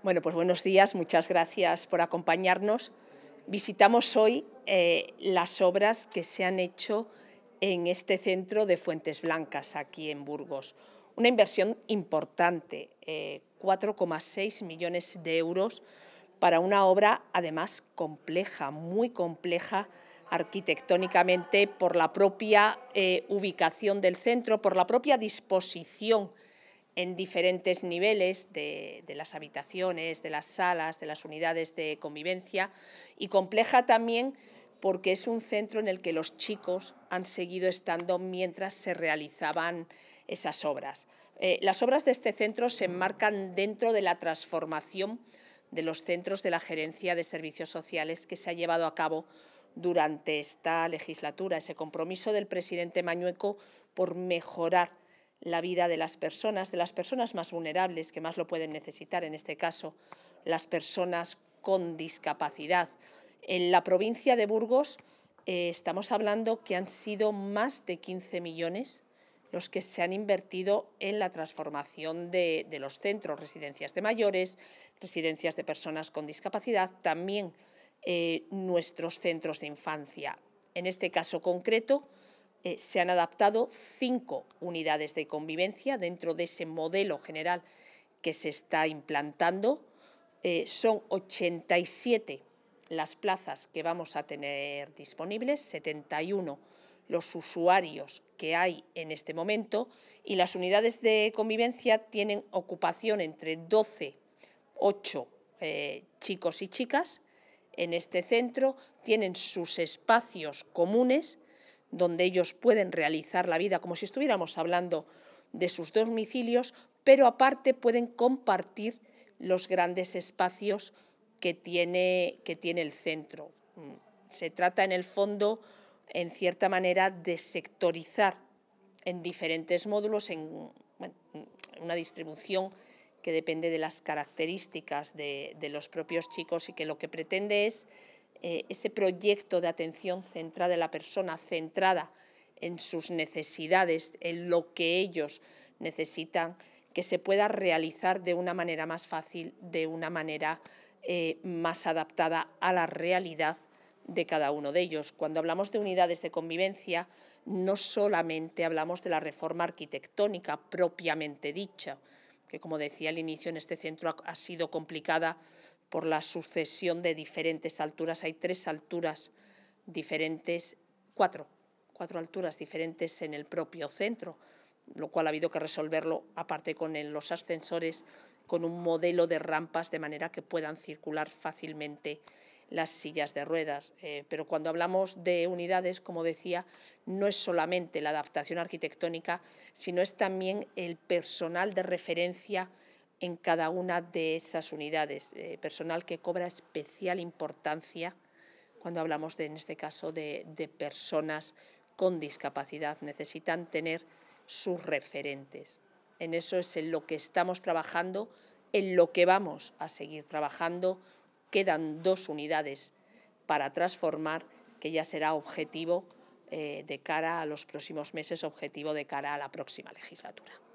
Bueno, pues buenos días, muchas gracias por acompañarnos. Visitamos hoy las obras que se han hecho en este centro de Fuentes Blancas, aquí en Burgos. Una inversión importante, 4,6 millones de euros para una obra además compleja, muy compleja arquitectónicamente por la propia ubicación del centro, por la propia disposición en diferentes niveles de las habitaciones, de las salas, de las unidades de convivencia, y compleja también porque es un centro en el que los chicos han seguido estando mientras se realizaban esas obras. Las obras de este centro se enmarcan dentro de la transformación de los centros de la Gerencia de Servicios Sociales que se ha llevado a cabo durante esta legislatura, ese compromiso del presidente Mañueco por mejorar la vida de las personas más vulnerables, que más lo pueden necesitar, en este caso, las personas con discapacidad. En la provincia de Burgos estamos hablando que han sido más de 15 millones los que se han invertido en la transformación de los centros, residencias de mayores, residencias de personas con discapacidad, también nuestros centros de infancia. En este caso concreto, se han adaptado 5 unidades de convivencia dentro de ese modelo general que se está implantando. Son 87 las plazas que vamos a tener disponibles, 71 los usuarios que hay en este momento, y las unidades de convivencia tienen ocupación entre 12, 8 chicos y chicas en este centro, tienen sus espacios comunes donde ellos pueden realizar la vida como si estuviéramos hablando de sus domicilios, pero aparte pueden compartir los grandes espacios que tiene el centro. Se trata, en el fondo, en cierta manera, de sectorizar en diferentes módulos, en una distribución que depende de las características de los propios chicos, y que lo que pretende es ese proyecto de atención centrada en la persona, centrada en sus necesidades, en lo que ellos necesitan, que se pueda realizar de una manera más fácil, de una manera más adaptada a la realidad de cada uno de ellos. Cuando hablamos de unidades de convivencia, no solamente hablamos de la reforma arquitectónica propiamente dicha, que, como decía al inicio, en este centro ha sido complicada por la sucesión de diferentes alturas. Hay 3 alturas diferentes, 4 alturas diferentes en el propio centro, lo cual ha habido que resolverlo, aparte con los ascensores, con un modelo de rampas de manera que puedan circular fácilmente las sillas de ruedas. Pero cuando hablamos de unidades, como decía, no es solamente la adaptación arquitectónica, sino es también el personal de referencia en cada una de esas unidades, personal que cobra especial importancia cuando hablamos, en este caso, de personas con discapacidad. Necesitan tener sus referentes. En eso es en lo que estamos trabajando, en lo que vamos a seguir trabajando. Quedan 2 unidades para transformar, que ya será objetivo de cara a los próximos meses, objetivo de cara a la próxima legislatura.